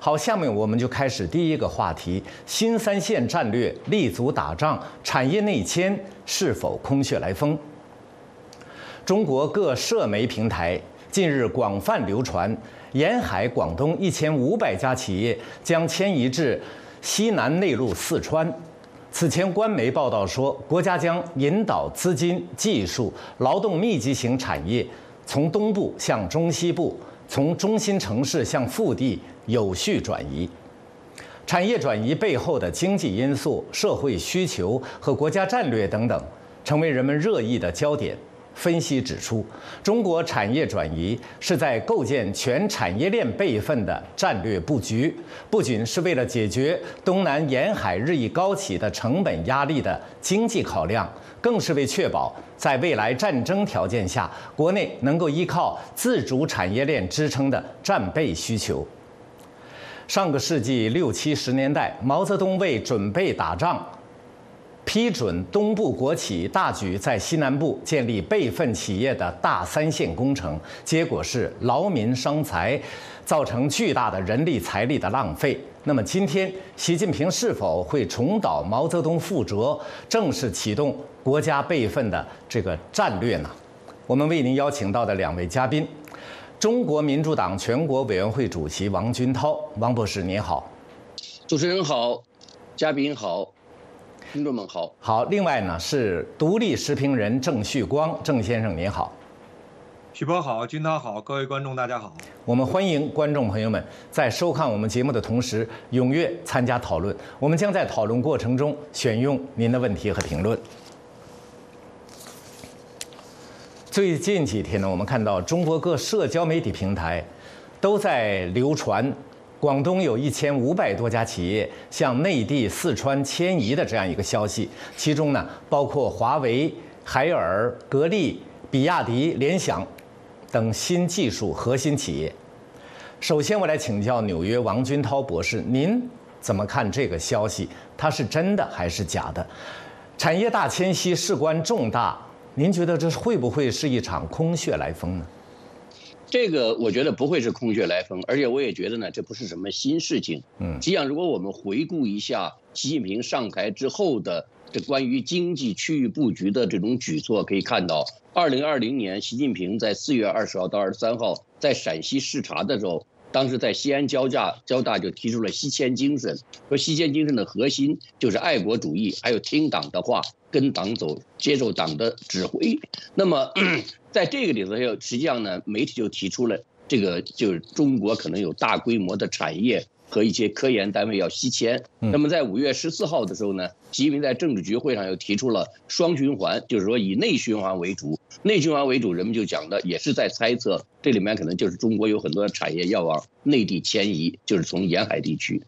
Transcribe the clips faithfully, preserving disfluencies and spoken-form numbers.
好，下面我们就开始第一个话题：新三线战略立足打仗，产业内迁是否空穴来风？中国各社媒平台近日广泛流传，沿海广东一千五百家企业将迁移至西南内陆四川。此前，官媒报道说，国家将引导资金、技术、劳动密集型产业从东部向中西部，从中心城市向腹地有序转移。产业转移背后的经济因素、社会需求和国家战略等等，成为人们热议的焦点。分析指出，中国产业转移是在构建全产业链备份的战略布局，不仅是为了解决东南沿海日益高企的成本压力的经济考量，更是为确保在未来战争条件下，国内能够依靠自主产业链支撑的战备需求。上个世纪六七十年代，毛泽东为准备打仗，批准东部国企大举在西南部建立备份企业的大三线工程，结果是劳民伤财，造成巨大的人力财力的浪费。那么今天，习近平是否会重蹈毛泽东覆辙，正式启动国家备份的这个战略呢？我们为您邀请到的两位嘉宾，中国民主党全国委员会主席王军涛，王博士您好。 主持人好，嘉宾好。听众们好， 好。另外呢是独立时评人郑旭光，郑先生您好。 许波好，军涛好，各位观众大家好。 我们欢迎观众朋友们在收看我们节目的同时，踊跃参加讨论。我们将在讨论过程中选用您的问题和评论。最近几天呢，我们看到中国各社交媒体平台都在流传广东有一千五百多家企业向内地四川迁移的这样一个消息，其中呢包括华为、海尔、格力、比亚迪、联想等新技术核心企业。首先，我来请教纽约王军涛博士，您怎么看这个消息？它是真的还是假的？产业大迁徙事关重大，您觉得这会不会是一场空穴来风呢？ 这个我觉得不会是空穴来风，而且我也觉得呢，这不是什么新事情。嗯，实际上，如果我们回顾一下习近平上台之后的这关于经济区域布局的这种举措，可以看到，二零二零年习近平在四月二十号到二十三号在陕西视察的时候，当时在西安交大交大就提出了西迁精神，说西迁精神的核心就是爱国主义，还有听党的话，跟党走，接受党的指挥。那么在这个里头，实际上呢，媒体就提出了这个，就是中国可能有大规模的产业和一些科研单位要西迁。那么在五月十四号的时候呢，习近平在政治局会上又提出了双循环，就是说以内循环为主。内循环为主，人们就讲的也是在猜测，这里面可能就是中国有很多的产业要往内地迁移，就是从沿海地区。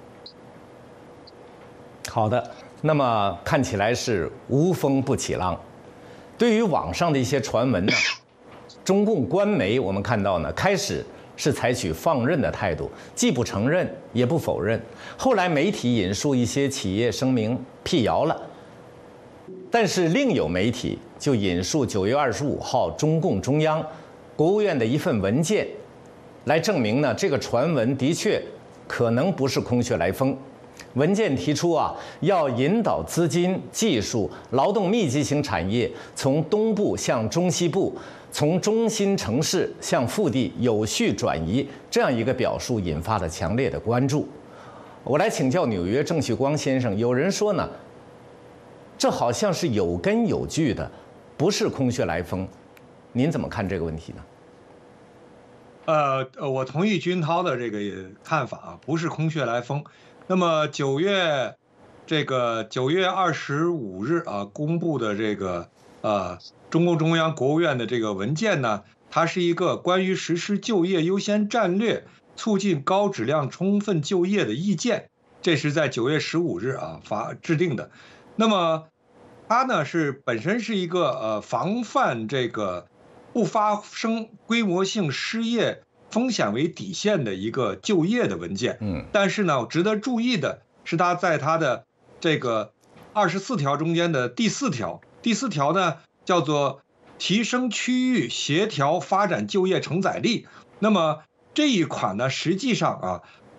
好的，那么看起来是无风不起浪。对于网上的一些传闻呢，中共官媒我们看到呢，开始是采取放任的态度，既不承认也不否认。后来媒体引述一些企业声明辟谣了，但是另有媒体就引述九月二十五号中共中央、国务院的一份文件，来证明呢这个传闻的确可能不是空穴来风。文件提出啊，要引导资金、技术、劳动密集型产业从东部向中西部，从中心城市向腹地有序转移，这样一个表述引发了强烈的关注。我来请教纽约郑旭光先生，有人说呢，这好像是有根有据的，不是空穴来风，您怎么看这个问题呢？ 呃呃，我同意军涛的这个看法啊，不是空穴来风。那么九月这个九月二十五日啊公布的这个呃中共中央国务院的这个文件呢，它是一个关于实施就业优先战略，促进高质量充分就业的意见，这是在九月十五日啊发制定的。那么它呢是本身是一个呃防范这个不发生规模性失业风险为底线的一个就业的文件。嗯，但是呢，值得注意的是，它在它的这个二十四条中间的第四条，第四条呢叫做提升区域协调发展就业承载力。那么这一款呢，实际上啊，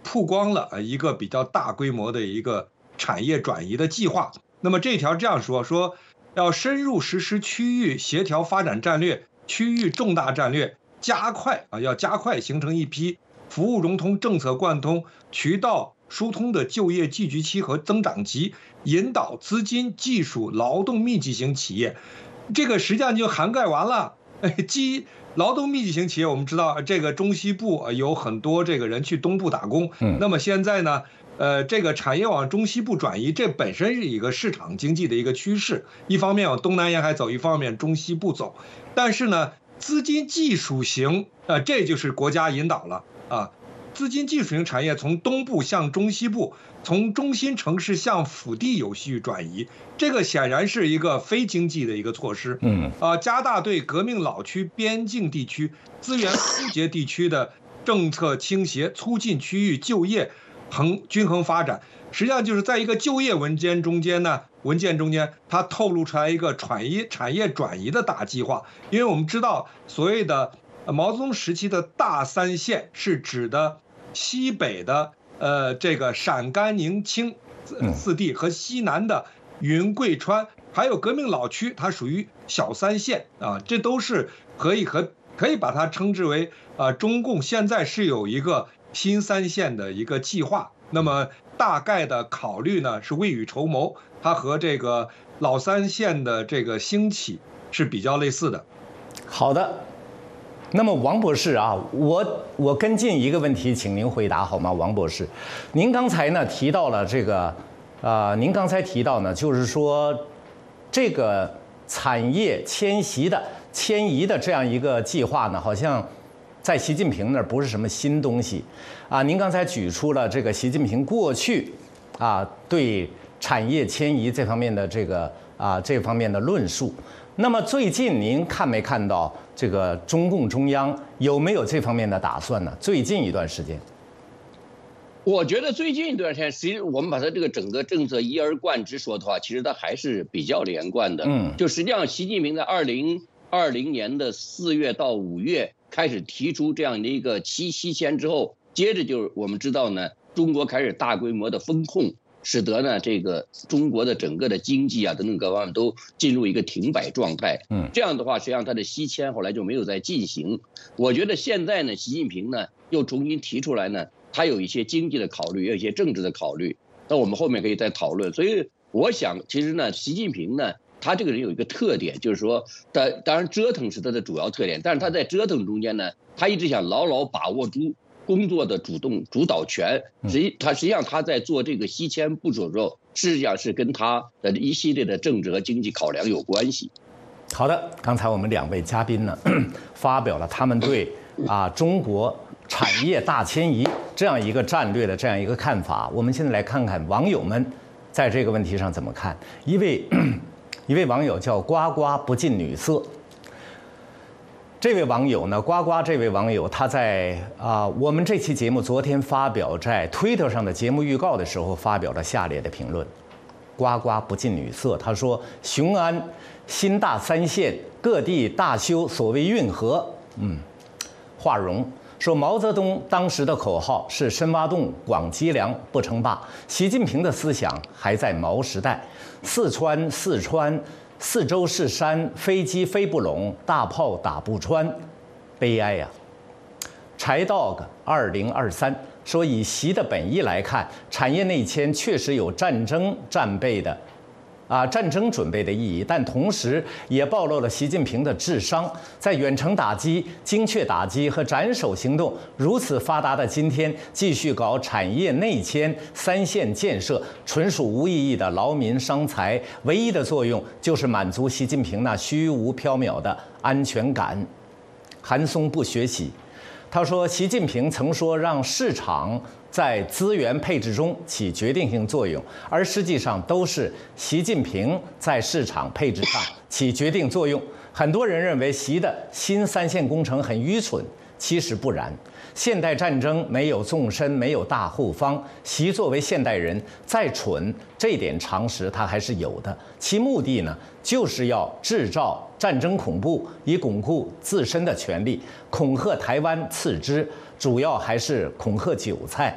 曝光了呃一个比较大规模的一个产业转移的计划。那么这条这样说说，要深入实施区域协调发展战略、区域重大战略，加快啊，要加快形成一批服务融通、政策贯通、渠道疏通的就业聚集期和增长极，引导资金、技术、劳动密集型企业。这个实际上就涵盖完了。基劳动密集型企业，我们知道这个中西部有很多这个人去东部打工，嗯，那么现在呢，呃，这个产业往中西部转移，这本身是一个市场经济的一个趋势。一方面往东南沿海走，一方面中西部走。但是呢，资金技术型，呃，这就是国家引导了啊。资金技术型产业从东部向中西部，从中心城市向腹地有序转移，这个显然是一个非经济的一个措施。嗯，啊，加大对革命老区、边境地区、资源枯竭地区的政策倾斜，促进区域就业衡均衡发展。实际上就是在一个就业文件中间呢，文件中间它透露出来一个产业产业转移的大计划。因为我们知道所谓的毛泽东时期的大三线是指的西北的呃这个陕甘宁青四地和西南的云贵川，还有革命老区，它属于小三线啊，这都是可以和可以把它称之为啊，中共现在是有一个新三线的一个计划。那么大概的考虑呢是未雨绸缪，它和这个老三线的这个兴起是比较类似的。 好的。那么王博士啊，我我跟进一个问题，请您回答好吗？王博士，您刚才呢提到了这个，呃，您刚才提到呢，就是说，这个产业迁徙的迁移的这样一个计划呢，好像在习近平那儿不是什么新东西，啊，您刚才举出了这个习近平过去啊对产业迁移这方面的这个啊这方面的论述。那么最近您看没看到这个中共中央有没有这方面的打算呢？最近一段时间， 我觉得最近一段时间，其实我们把它这个整个政策一而贯之说的话，其实它还是比较连贯的。嗯，就实际上习近平在二零二零年的四月到五月开始提出这样的一个七西迁之后，接着就是我们知道呢，中国开始大规模的风控。使得呢，这个中国的整个的经济啊等等各方面都进入一个停摆状态。嗯，这样的话，实际上它的西迁后来就没有再进行。我觉得现在呢，习近平呢又重新提出来呢，他有一些经济的考虑，也有一些政治的考虑。那我们后面可以再讨论。所以我想，其实呢，习近平呢，他这个人有一个特点，就是说，当当然折腾是他的主要特点，但是他在折腾中间呢，他一直想牢牢把握住工作的主动主导权。实际他实际上他在做这个西迁部署的时候，实际上是跟他的一系列的政治和经济考量有关系。 好的，刚才我们两位嘉宾呢发表了他们对啊中国产业大迁移这样一个战略的这样一个看法。我们现在来看看网友们在这个问题上怎么看。一位一位网友叫呱呱不近女色。这位网友呢，呱呱这位网友，他在啊、呃、我们这期节目昨天发表在推特上的节目预告的时候，发表了下列的评论。呱呱不近女色，他说：雄安新大三线各地大修所谓运河。嗯，华容说毛泽东当时的口号是深挖洞、广积粮、不称霸。习近平的思想还在毛时代。四川四川。四周是山，飞机飞不拢，大炮打不穿，悲哀呀、啊！柴 dog 二零二三说，以习的本意来看，产业内迁确实有战争战备的，啊，战争准备的意义，但同时也暴露了习近平的智商。在远程打击、精确打击和斩首行动如此发达的今天，继续搞产业内迁、三线建设，纯属无意义的劳民伤财。唯一的作用就是满足习近平那虚无缥缈的安全感。韩松不学习。他说，习近平曾说让市场在资源配置中起决定性作用，而实际上都是习近平在市场配置上起决定作用。很多人认为习的新三线工程很愚蠢，其实不然。现代战争没有纵深，没有大后方。习作为现代人，再蠢这点常识他还是有的。其目的呢，就是要制造战争恐怖，以巩固自身的权利，恐吓台湾次之，主要还是恐吓韭菜。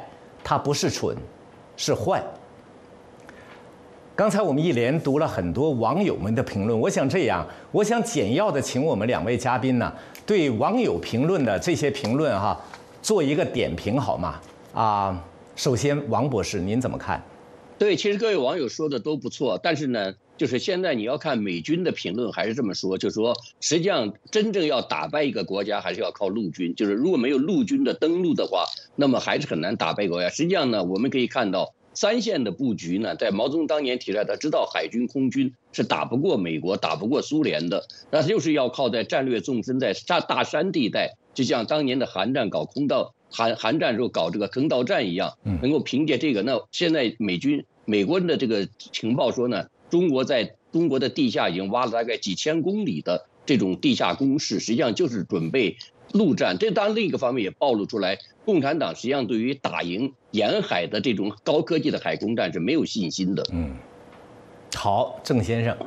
他不是蠢，是坏。刚才我们一连读了很多网友们的评论，我想这样，我想简要的请我们两位嘉宾呢，对网友评论的这些评论哈，做一个点评好吗？啊，首先王博士您怎么看？ 对，其实各位网友说的都不错，但是呢，就是现在你要看美军的评论还是这么说，就是说实际上真正要打败一个国家还是要靠陆军，就是如果没有陆军的登陆的话，那么还是很难打败国家。实际上呢，我们可以看到三线的布局呢，在毛泽东当年提出来，他知道海军空军是打不过美国、打不过苏联的，那就是要靠在战略纵深在大大山地带，就像当年的韩战搞空道。韩韩战时候搞这个坑道战一样，能够凭借这个，那现在美军美国人的这个情报说呢，中国在中国的地下已经挖了大概几千公里的这种地下工事，实际上就是准备陆战。这当然另一个方面也暴露出来，共产党实际上对于打赢沿海的这种高科技的海空战是没有信心的。 嗯，好，郑先生。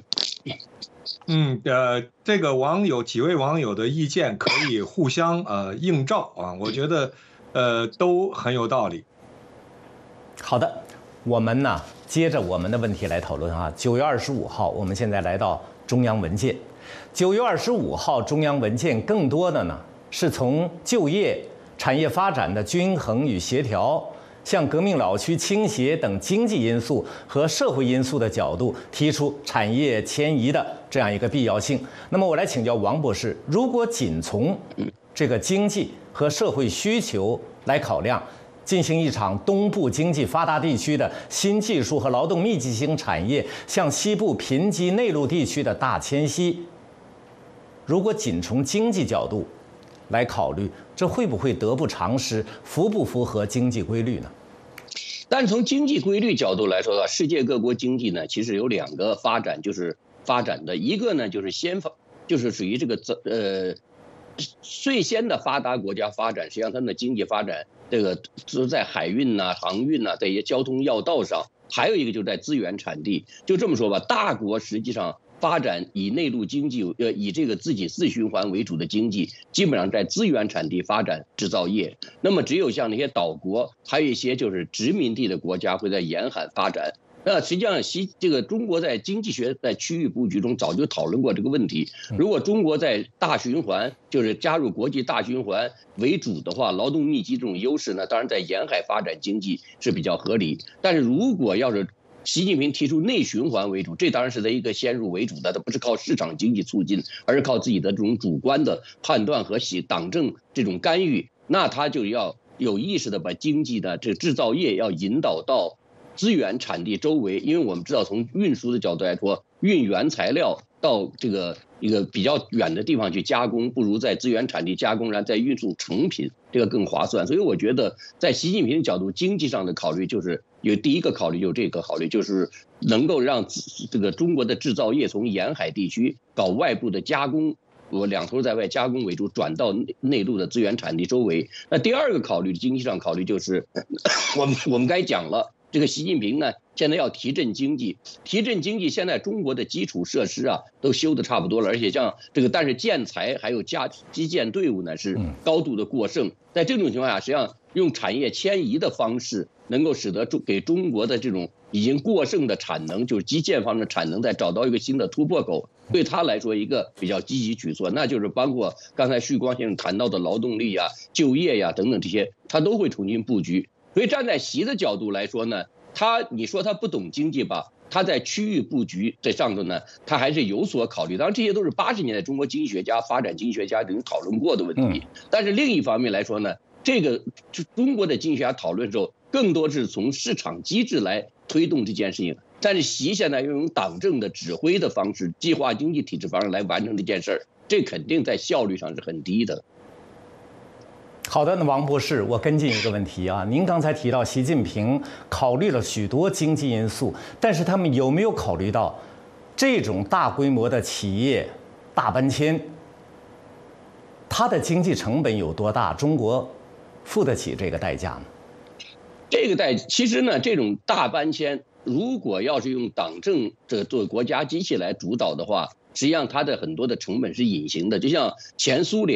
嗯，呃，这个网友几位网友的意见可以互相呃映照啊，我觉得呃都很有道理。 好的，我们呢接着我们的问题来讨论啊。九月二十五号，我们现在来到中央文件。九月二十五号中央文件更多的呢是从就业、产业发展的均衡与协调，向革命老区倾斜等经济因素和社会因素的角度提出产业迁移的这样一个必要性。那么我来请教王博士，如果仅从这个经济和社会需求来考量，进行一场东部经济发达地区的新技术和劳动密集型产业向西部贫瘠内陆地区的大迁徙，如果仅从经济角度来考虑，这会不会得不偿失，符不符合经济规律呢？ 但是从经济规律角度来说的话，世界各国经济呢，其实有两个发展，就是发展的一个呢，就是先发，就是属于这个呃最先的发达国家发展，实际上他们的经济发展这个是在海运呐、航运呐这些交通要道上，还有一个就是在资源产地。就这么说吧，大国实际上发展以内陆经济，呃，以这个自己自循环为主的经济，基本上在资源产地发展制造业。那么只有像那些岛国，还有一些就是殖民地的国家会在沿海发展。那实际上西这个中国在经济学在区域布局中早就讨论过这个问题。如果中国在大循环，就是加入国际大循环为主的话，劳动密集这种优势呢，当然在沿海发展经济是比较合理。但是如果要是习近平提出内循环为主，这当然是在一个先入为主的，它不是靠市场经济促进，而是靠自己的这种主观的判断和党政这种干预。那他就要有意识的把经济的这制造业要引导到资源产地周围，因为我们知道从运输的角度来说，运原材料到这个一个比较远的地方去加工，不如在资源产地加工，然后再运送成品，这个更划算。所以我觉得在习近平的角度，经济上的考虑就是有第一个考虑，就是这个考虑，就是能够让这个中国的制造业从沿海地区搞外部的加工，我两头在外加工为主，转到内陆的资源产地周围。那第二个考虑，经济上考虑就是我们我们该讲了。这个习近平呢，现在要提振经济，提振经济。现在中国的基础设施啊，都修得差不多了，而且像这个，但是建材还有加基建队伍呢是高度的过剩。在这种情况下，实际上用产业迁移的方式，能够使得中给中国的这种已经过剩的产能，就是基建方面的产能，再找到一个新的突破口。对他来说，一个比较积极举措，那就是包括刚才旭光先生谈到的劳动力呀、就业呀等等这些，他都会重新布局。所以站在习的角度来说呢，他你说他不懂经济吧，他在区域布局这上头呢，他还是有所考虑。当然，这些都是八十年代中国经济学家、发展经济学家已经讨论过的问题。但是另一方面来说呢，这个中国的经济学家讨论的时候，更多是从市场机制来推动这件事情。但是习现在要用党政的指挥的方式、计划经济体制方式来完成这件事儿，这肯定在效率上是很低的。 好的，那王博士，我跟进一个问题啊。您刚才提到习近平考虑了许多经济因素，但是他们有没有考虑到这种大规模的企业大搬迁，它的经济成本有多大？中国付得起这个代价吗？ 这个代其实呢，这种大搬迁，如果要是用党政这做国家机器来主导的话，实际上它的很多的成本是隐形的，就像前苏联。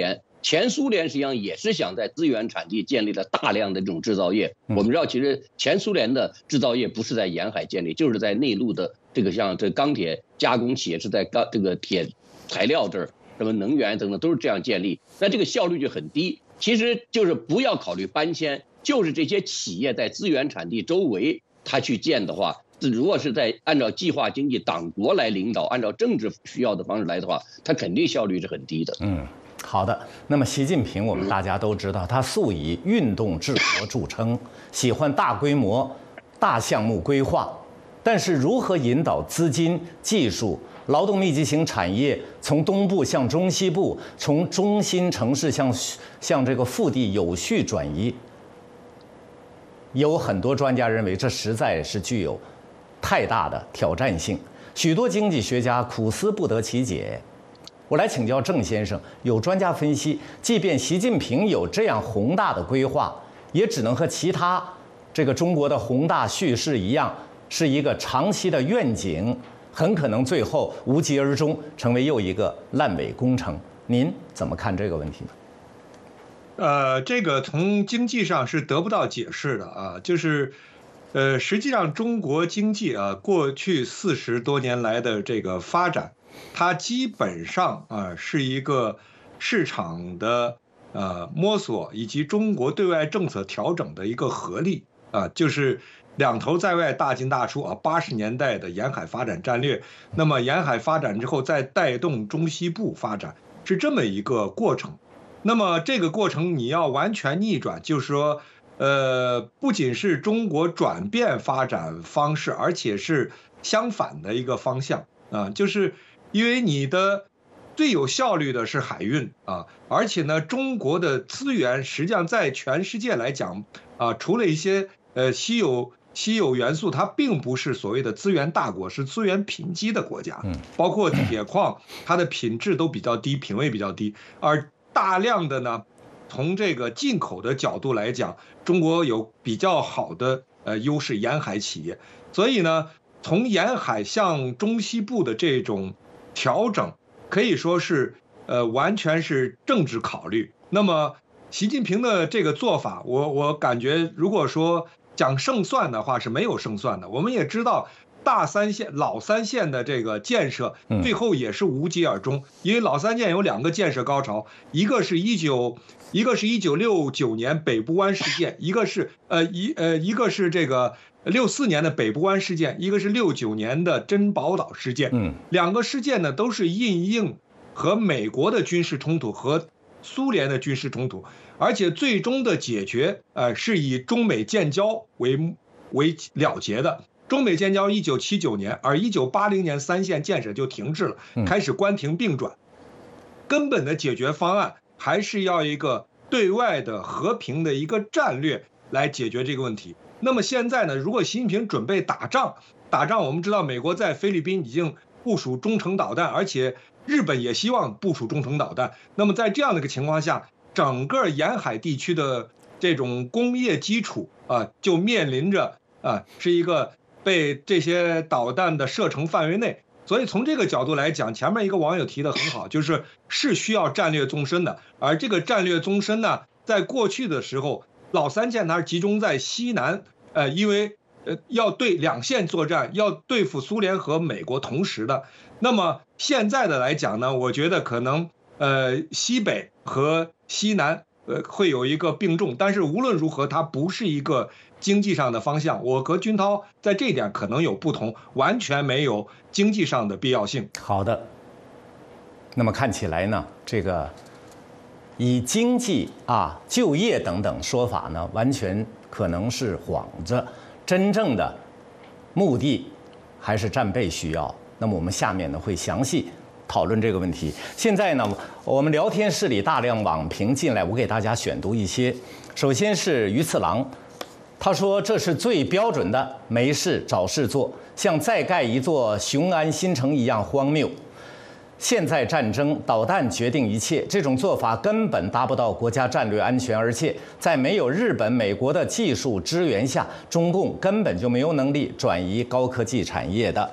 前苏联实际上也是想在资源产地建立了大量的这种制造业。我们知道，其实前苏联的制造业不是在沿海建立，就是在内陆的这个像这钢铁加工企业是在钢这个铁材料这儿，什么能源等等都是这样建立，那这个效率就很低。其实就是不要考虑搬迁，就是这些企业在资源产地周围它去建的话，如果是在按照计划经济党国来领导，按照政治需要的方式来的话，它肯定效率是很低的。 嗯。好的，那么习近平我们大家都知道，他素以运动治国著称，喜欢大规模、大项目规划。但是如何引导资金、技术、劳动密集型产业从东部向中西部，从中心城市向向这个腹地有序转移？有很多专家认为，这实在是具有太大的挑战性，许多经济学家苦思不得其解。我来请教郑先生，有专家分析，即便习近平有这样宏大的规划，也只能和其他这个中国的宏大叙事一样，是一个长期的愿景，很可能最后无疾而终，成为又一个烂尾工程。您怎么看这个问题呢？ 呃，这个从经济上是得不到解释的啊，就是，呃，实际上中国经济啊，过去四十多年来的这个发展，它基本上啊是一个市场的呃摸索以及中国对外政策调整的一个合力啊，就是两头在外大进大出啊。八十年代的沿海发展战略，那么沿海发展之后再带动中西部发展，是这么一个过程。那么这个过程你要完全逆转，就是说，呃，不仅是中国转变发展方式，而且是相反的一个方向啊，就是因为你的最有效率的是海运啊，而且呢，中国的资源实际上在全世界来讲啊，除了一些呃稀有稀有元素，它并不是所谓的资源大国，是资源贫瘠的国家，包括铁矿，它的品质都比较低，品位比较低，而大量的呢，从这个进口的角度来讲，中国有比较好的呃优势，沿海企业，所以呢，从沿海向中西部的这种调整，可以说是呃完全是政治考虑。那么习近平的这个做法，我我感觉如果说讲胜算的话是没有胜算的。我们也知道。大三线、老三线的这个建设，最后也是无疾而终，因为老三线有两个建设高潮，一个是一九，一个是一九六九年北部湾事件，一个是呃一呃一个是这个六四年的北部湾事件，一个是六九年的珍宝岛事件。嗯，两个事件呢都是因应和美国的军事冲突和苏联的军事冲突，而且最终的解决呃是以中美建交为为了结的。中美建交一九七九年，而一九八零年三线建设就停滞了，开始关停并转。根本的解决方案还是要一个对外的和平的一个战略来解决这个问题。那么现在呢，如果习近平准备打仗，打仗我们知道美国在菲律宾已经部署中程导弹，而且日本也希望部署中程导弹。那么在这样的一个情况下，整个沿海地区的这种工业基础啊，就面临着啊是一个。被这些导弹的射程范围内，所以从这个角度来讲，前面一个网友提的很好，就是是需要战略纵深的。而这个战略纵深呢，在过去的时候，老三线它是集中在西南，呃，因为呃要对两线作战，要对付苏联和美国同时的。那么现在的来讲呢，我觉得可能呃西北和西南呃会有一个并重，但是无论如何，它不是一个。经济上的方向，我和军涛在这一点可能有不同，完全没有经济上的必要性。 好的，那么看起来呢，这个以经济啊、就业等等说法呢，完全可能是幌子，真正的目的还是战备需要。那么我们下面呢会详细讨论这个问题。现在呢，我们聊天室里大量网评进来，我给大家选读一些。首先是鱼次郎。他说：“这是最标准的没事找事做，像再盖一座雄安新城一样荒谬。现在战争，导弹决定一切，这种做法根本达不到国家战略安全，而且在没有日本、美国的技术支援下，中共根本就没有能力转移高科技产业的。”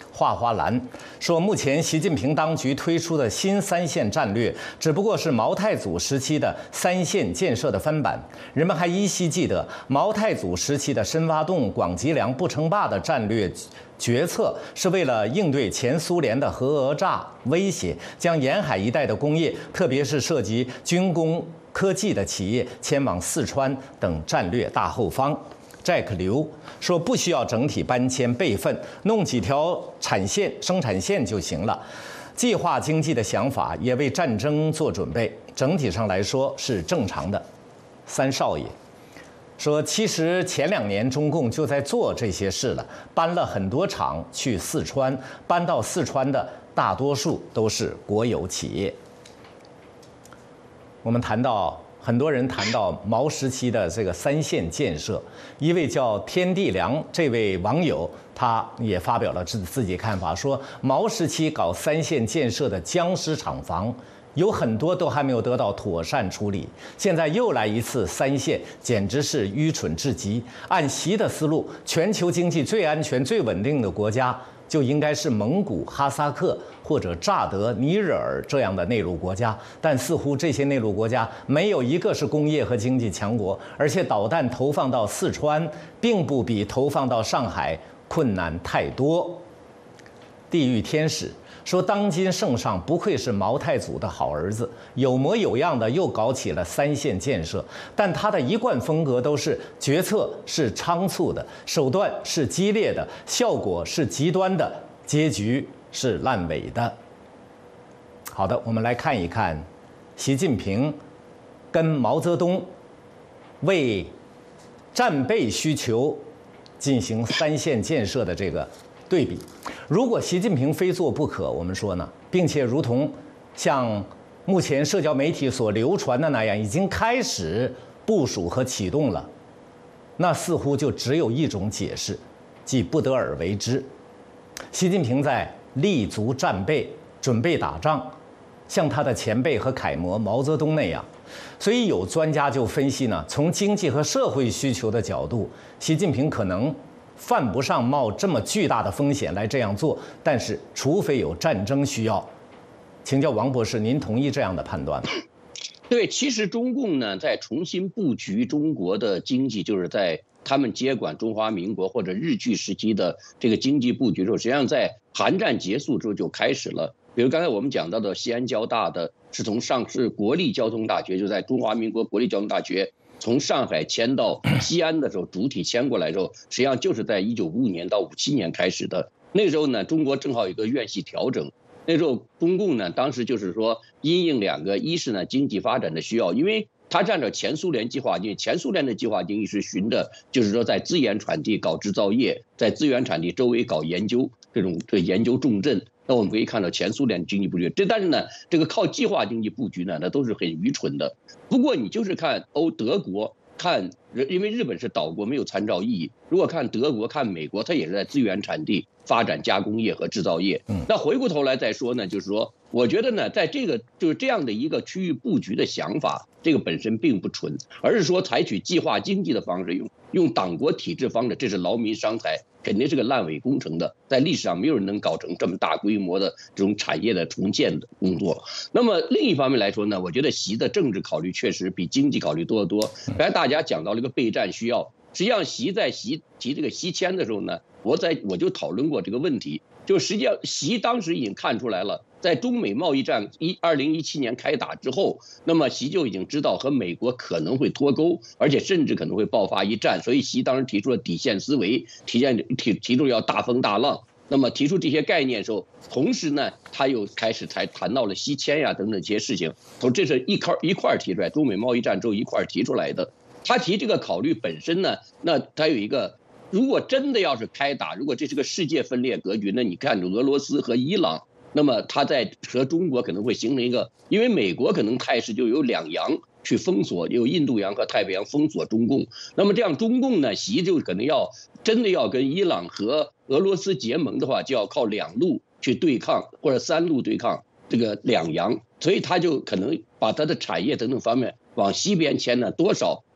画花蓝，说目前习近平当局推出的新三线战略，只不过是毛太祖时期的三线建设的翻版。人们还依稀记得毛太祖时期的深挖洞、广积粮、不称霸的战略决策，是为了应对前苏联的核讹诈威胁，将沿海一带的工业，特别是涉及军工科技的企业迁往四川等战略大后方。Jack 刘说，不需要整体搬迁备份，弄几条产线、生产线就行了。计划经济的想法也为战争做准备，整体上来说是正常的。三少爷说，其实前两年中共就在做这些事了，搬了很多厂去四川，搬到四川的大多数都是国有企业。我们谈到。很多人谈到毛时期的这个三线建设，一位叫天地良这位网友，他也发表了自自己看法，说毛时期搞三线建设的僵尸厂房，有很多都还没有得到妥善处理，现在又来一次三线，简直是愚蠢至极。按习的思路，全球经济最安全、最稳定的国家就应该是蒙古、哈萨克或者乍得、尼日尔这样的内陆国家，但似乎这些内陆国家没有一个是工业和经济强国，而且导弹投放到四川，并不比投放到上海困难太多。地狱天使说，当今圣上不愧是毛太祖的好儿子，有模有样的又搞起了三线建设，但他的一贯风格都是决策是仓促的，手段是激烈的，效果是极端的，结局是烂尾的。好的，我们来看一看习近平跟毛泽东为战备需求进行三线建设的这个对比。如果习近平非做不可，我们说呢，并且如同像目前社交媒体所流传的那样，已经开始部署和启动了，那似乎就只有一种解释，即不得而为之。习近平在立足战备，准备打仗，像他的前辈和楷模毛泽东那样。所以有专家就分析呢，从经济和社会需求的角度，习近平可能犯不上冒这么巨大的风险来这样做，但是除非有战争需要。请教王博士，您同意这样的判断吗？ 对，其实中共呢在重新布局中国的经济，就是在他们接管中华民国或者日据时期的这个经济布局之后，实际上在韩战结束之后就开始了。比如刚才我们讲到的西安交大的，是从上市国立交通大学，就在中华民国国立交通大学。从上海迁到西安的时候，主体迁过来的时候，实际上就是在一九五五年到五七年开始的。那个时候呢，中国正好有一个院系调整。那时候中共呢，当时就是说因应两个，一是呢经济发展的需要，因为它按照前苏联计划经济，前苏联的计划经济是循着就是说在资源产地搞制造业，在资源产地周围搞研究，这种这研究重镇。那我们可以看到前苏联经济布局，这但是呢，这个靠计划经济布局呢，那都是很愚蠢的。不过你就是看欧德国，看因为日本是岛国，没有参照意义。如果看德国、看美国，它也是在资源产地发展加工业和制造业。那回过头来再说呢，就是说，我觉得呢，在这个就是这样的一个区域布局的想法，这个本身并不纯，而是说采取计划经济的方式，用用党国体制方式，这是劳民伤财。肯定是个烂尾工程的，在历史上没有人能搞成这么大规模的这种产业的重建的工作。那么另一方面来说呢，我觉得习的政治考虑确实比经济考虑多得多。刚才大家讲到了一个备战需要，实际上习在习提这个西迁的时候呢，我在我就讨论过这个问题，就实际上习当时已经看出来了。在中美贸易战一二零一七年开打之后，那么习就已经知道和美国可能会脱钩，而且甚至可能会爆发一战，所以习当时提出了底线思维，提现提提出要大风大浪。那么提出这些概念的时候，同时呢，他又开始才谈到了西迁呀等等这些事情，从这是一块一块提出来，中美贸易战之后一块提出来的。他提这个考虑本身呢，那他有一个。如果真的要是开打，如果这是个世界分裂格局，那你看俄罗斯和伊朗。那么他在和中国可能会形成一个，因为美国可能态势就有两洋去封锁，有印度洋和太平洋封锁中共。那么这样中共呢，习就可能要真的要跟伊朗和俄罗斯结盟的话，就要靠两路去对抗，或者三路对抗这个两洋，所以他就可能把他的产业等等方面往西边迁呢，多少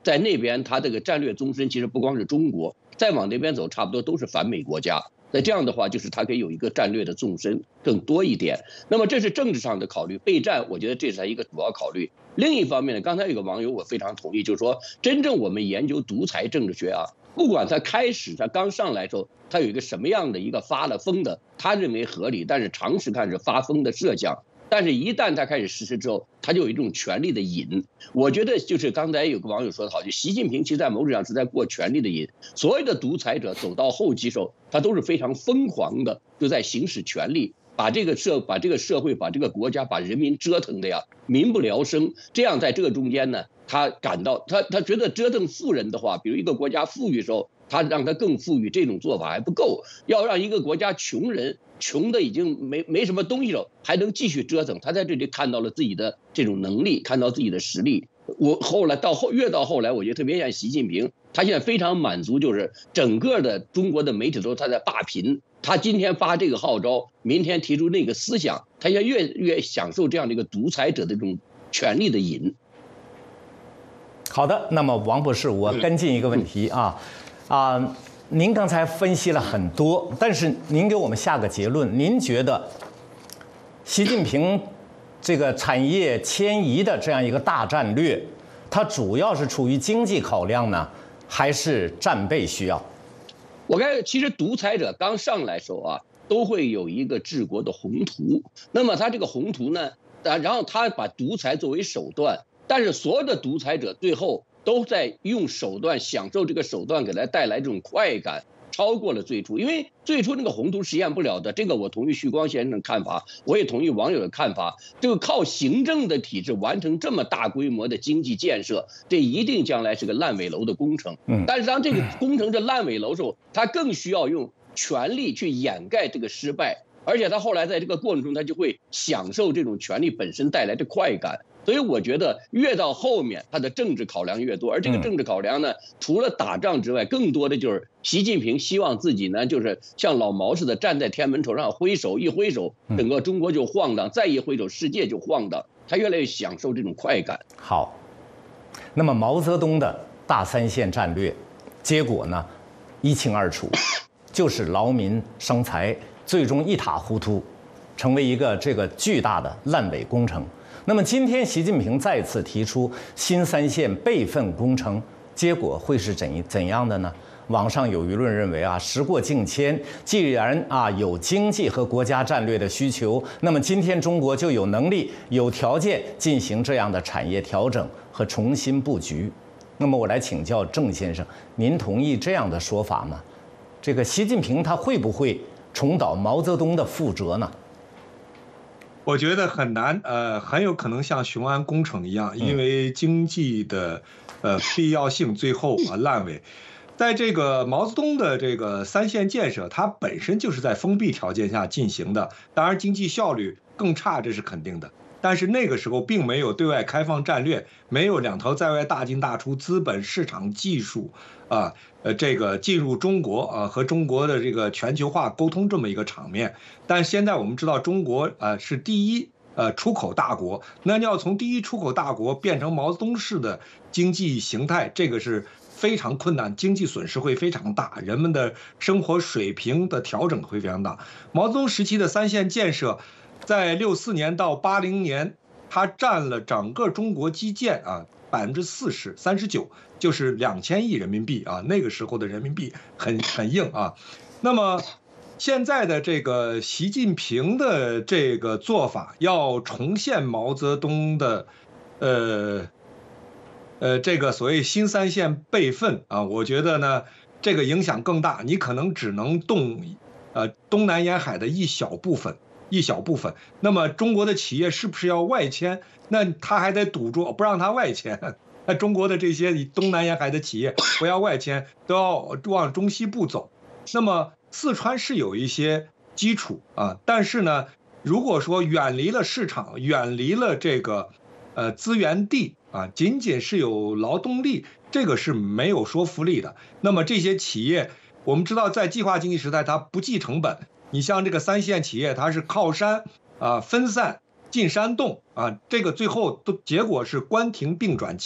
在那边它这个战略纵深其实不光是中国，再往那边走差不多都是反美国家。那这样的话，就是它可以有一个战略的纵深更多一点。那么这是政治上的考虑，备战，我觉得这是它一个主要考虑。另一方面呢，刚才有个网友我非常同意，就是说，真正我们研究独裁政治学啊，不管他开始他刚上来的时候，他有一个什么样的一个发了疯的，他认为合理，但是常识看是发疯的设想。但是，一旦他开始实施之后，他就有一种权力的瘾。我觉得就是刚才有个网友说的好，就习近平其实在某种上是在过权力的瘾。所有的独裁者走到后期时候，他都是非常疯狂的，就在行使权力，把这个社、把这个社会、把这个国家、把人民折腾的呀民不聊生。这样在这个中间呢，他感到他他觉得折腾富人的话，比如一个国家富裕的时候，他让他更富裕，这种做法还不够，要让一个国家穷人。穷的已经没没什么东西了，还能继续折腾。他在这里看到了自己的这种能力，看到自己的实力。我后来到后越到后来，我觉得特别像习近平，他现在非常满足，就是整个的中国的媒体都他在霸屏。他今天发这个号召，明天提出那个思想，他现在越越享受这样的一个独裁者的这种权力的瘾。 好的，那么王博士，我跟进一个问题啊啊。嗯您刚才分析了很多，但是您给我们下个结论，您觉得习近平这个产业迁移的这样一个大战略，它主要是出于经济考量呢，还是战备需要？ 我看其实独裁者刚上来时候啊，都会有一个治国的宏图。那么他这个宏图呢，然后他把独裁作为手段，但是所有的独裁者最后都在用手段享受这个手段给他带来这种快感，超过了最初。因为最初那个宏图实现不了的，这个我同意徐光先生的看法，我也同意网友的看法。这个靠行政的体制完成这么大规模的经济建设，这一定将来是个烂尾楼的工程。但是当这个工程是烂尾楼的时候，他更需要用权力去掩盖这个失败，而且他后来在这个过程中，他就会享受这种权力本身带来的快感。所以我觉得越到后面，他的政治考量越多，而这个政治考量呢，除了打仗之外，更多的就是习近平希望自己呢，就是像老毛似的站在天安门头上挥手，一挥手，整个中国就晃荡，再一挥手，世界就晃荡，他越来越享受这种快感。 好，那么毛泽东的大三线战略，结果呢，一清二楚，就是劳民伤财，最终一塌糊涂，成为一个这个巨大的烂尾工程。那么今天习近平再次提出新三线备份工程，结果会是怎怎样的呢？网上有舆论认为啊，时过境迁，既然啊有经济和国家战略的需求，那么今天中国就有能力、有条件进行这样的产业调整和重新布局。那么我来请教郑先生，您同意这样的说法吗？这个习近平他会不会重蹈毛泽东的覆辙呢？ 我觉得很难，呃，很有可能像雄安工程一样，因为经济的呃必要性最后啊烂尾。在这个毛泽东的这个三线建设，它本身就是在封闭条件下进行的，当然经济效率更差，这是肯定的。但是那个时候并没有对外开放战略，没有两头在外大进大出，资本市场技术啊，呃，这个进入中国啊和中国的这个全球化沟通这么一个场面。但现在我们知道中国啊是第一呃出口大国，那你要从第一出口大国变成毛泽东式的经济形态，这个是非常困难，经济损失会非常大，人们的生活水平的调整会非常大。毛泽东时期的三线建设，在六四年到八零年，它占了整个中国基建啊百分之四十三十九，就是两千亿人民币啊，那个时候的人民币很很硬啊。那么现在的这个习近平的这个做法，要重现毛泽东的，呃。呃，这个所谓新三线备份啊，我觉得呢，这个影响更大。你可能只能动，呃，东南沿海的一小部分，一小部分。那么中国的企业是不是要外迁？那他还得堵住不让他外迁。那中国的这些东南沿海的企业不要外迁，都要往中西部走。那么四川是有一些基础啊，但是呢，如果说远离了市场，远离了这个呃资源地。啊，仅仅是有劳动力，这个是没有说服力的。那么这些企业，我们知道在计划经济时代，它不计成本。你像这个三线企业，它是靠山啊分散进山洞啊，这个最后都结果是关停并转迁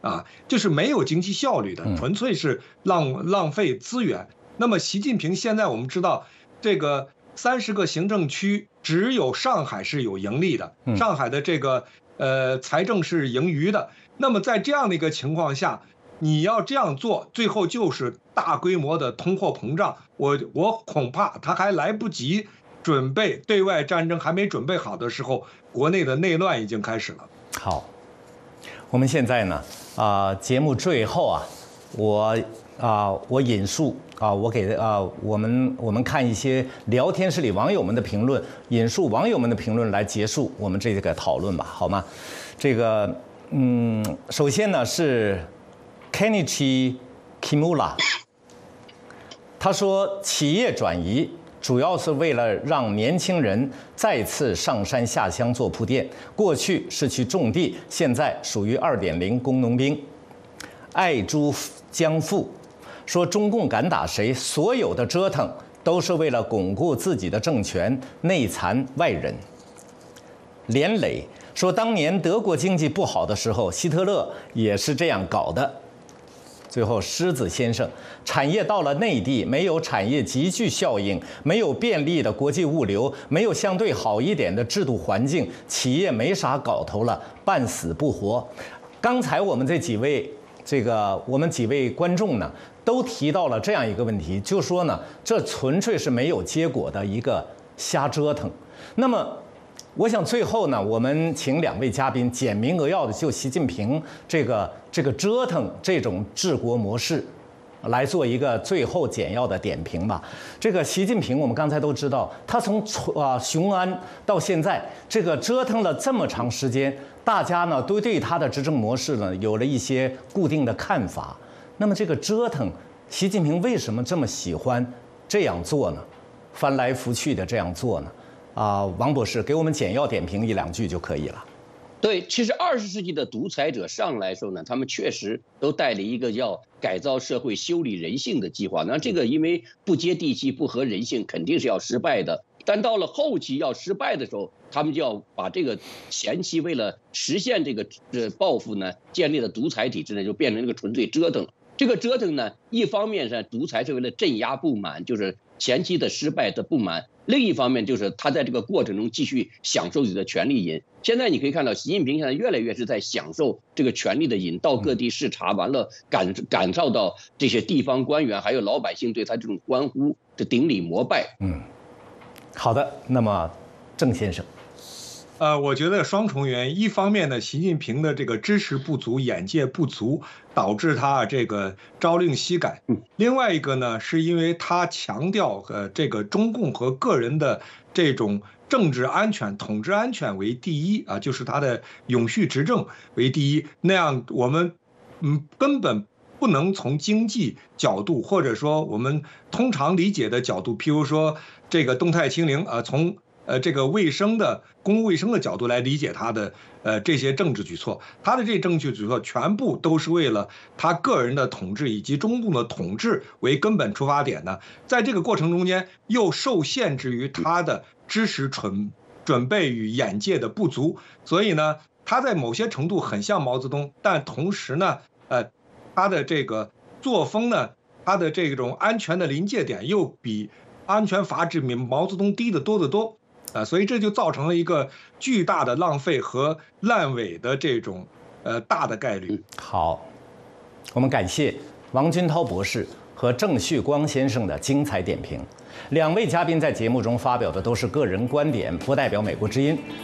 啊，就是没有经济效率的，纯粹是浪浪费资源。那么习近平现在我们知道，这个三十个行政区只有上海是有盈利的，上海的这个呃财政是盈余的。那么在这样的一个情况下，你要这样做，最后就是大规模的通货膨胀。我我恐怕他还来不及准备对外战争，还没准备好的时候，国内的内乱已经开始了。 好，我们现在呢，啊、呃，节目最后啊，我啊、呃，我引述啊、呃，我给啊、呃，我们我们看一些聊天室里网友们的评论，引述网友们的评论来结束我们这个讨论吧，好吗？这个，嗯，首先呢是 Kenichi Kimura， 他说企业转移主要是为了让年轻人再次上山下乡做铺垫。过去是去种地，现在属于 二点零 工农兵。爱珠江富说，中共敢打谁，所有的折腾都是为了巩固自己的政权，内残外人。连磊说，当年德国经济不好的时候，希特勒也是这样搞的。最后，狮子先生，产业到了内地，没有产业集聚效应，没有便利的国际物流，没有相对好一点的制度环境，企业没啥搞头了，半死不活。刚才我们这几位，这个我们几位观众呢，都提到了这样一个问题，就说呢，这纯粹是没有结果的一个瞎折腾。那么，我想最后呢，我们请两位嘉宾简明扼要的就习近平这个这个折腾这种治国模式，来做一个最后简要的点评吧。这个习近平，我们刚才都知道，他从啊雄安到现在，这个折腾了这么长时间，大家呢都对他的执政模式呢有了一些固定的看法。那么这个折腾，习近平为什么这么喜欢这样做呢？翻来覆去的这样做呢？啊，王博士，给我们简要点评一两句就可以了。 对，其实二十世纪的独裁者上来的时候呢，他们确实都带了一个要改造社会、修理人性的计划。那这个因为不接地气、不合人性，肯定是要失败的。但到了后期要失败的时候，他们就要把这个前期为了实现这个呃抱负呢，建立的独裁体制呢，就变成一个纯粹折腾。这个折腾呢，一方面是独裁是为了镇压不满，就是前期的失败的不满；另一方面就是他在这个过程中继续享受自己的权力瘾。现在你可以看到，习近平现在越来越是在享受这个权力的瘾，到各地视察完了，感感受到这些地方官员还有老百姓对他这种欢呼的顶礼膜拜。 嗯，好的，那么郑先生。 呃，我觉得双重原因，一方面呢，习近平的这个知识不足、眼界不足，导致他这个朝令夕改；另外一个呢，是因为他强调呃这个中共和个人的这种政治安全、统治安全为第一啊，就是他的永续执政为第一。那样我们嗯根本不能从经济角度，或者说我们通常理解的角度，譬如说这个动态清零啊，从呃，这个卫生的公共卫生的角度来理解他的呃这些政治举措，他的这政治举措全部都是为了他个人的统治以及中共的统治为根本出发点的，在这个过程中间又受限制于他的知识准准备与眼界的不足，所以呢，他在某些程度很像毛泽东，但同时呢，呃，他的这个作风呢，他的这种安全的临界点又比安全法治比毛泽东低得多得多。啊，所以这就造成了一个巨大的浪费和烂尾的这种呃大的概率。 好，我们感谢王军涛博士和郑旭光先生的精彩点评。两位嘉宾在节目中发表的都是个人观点，不代表美国之音。